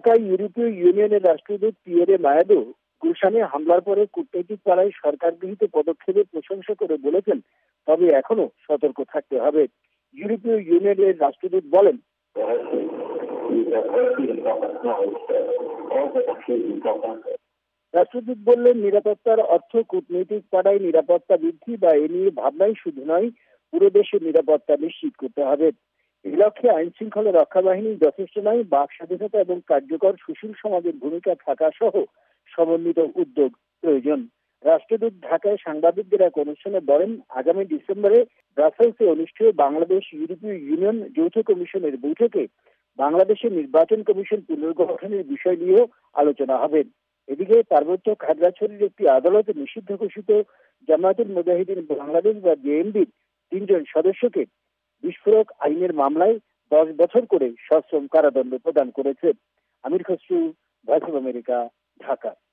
ঢাকায় ইউরোপীয় ইউনিয়নের রাষ্ট্রদূত পিয়েরে মায়াদো গুলশানে হামলার পরে কূটনৈতিক পাড়ায় সরকার গৃহীত পদক্ষেপের প্রশংসা করে বলেছেন, তবে এখনো সতর্ক থাকতে হবে। ইউরোপীয় ইউনিয়নের রাষ্ট্রদূত বলেন, রাষ্ট্রদূত বললেন, নিরাপত্তার অর্থ কূটনৈতিক পাড়ায় নিরাপত্তা বৃদ্ধি বা এ নিয়ে ভাবনাই শুধু নয়, পুরো দেশের নিরাপত্তা নিশ্চিত করতে হবে। এই লক্ষ্যে আইন শৃঙ্খলা রক্ষা বাহিনী যথেষ্ট নয়, বাক স্বাধীনতা এবং কার্যকর সুশীল সমাজের ভূমিকা থাকা সহ সমন্বিত উদ্যোগ প্রয়োজন। রাষ্ট্রদূত ঢাকায় সাংবাদিকদের এক অনুষ্ঠানে বলেন, আগামী ডিসেম্বরে ব্রাসেলসে অনুষ্ঠেয় বাংলাদেশ ইউরোপীয় ইউনিয়ন যৌথ কমিশনের বৈঠকে বাংলাদেশের নির্বাচন কমিশন পুনর্গঠনের বিষয় নিয়েও আলোচনা হবে। এদিকে পার্বত্য খাগড়াছড়ির একটি আদালতে নিষিদ্ধ ঘোষিত জামায়াতুল মুজাহিদিন বাংলাদেশ বা জেএমবির 3 জন সদস্যকে বিস্ফোরক আইনের মামলায় 10 বছর করে সশ্রম কারাদণ্ড প্রদান করেছে। Amir Khasru, Voice of America, Dhaka.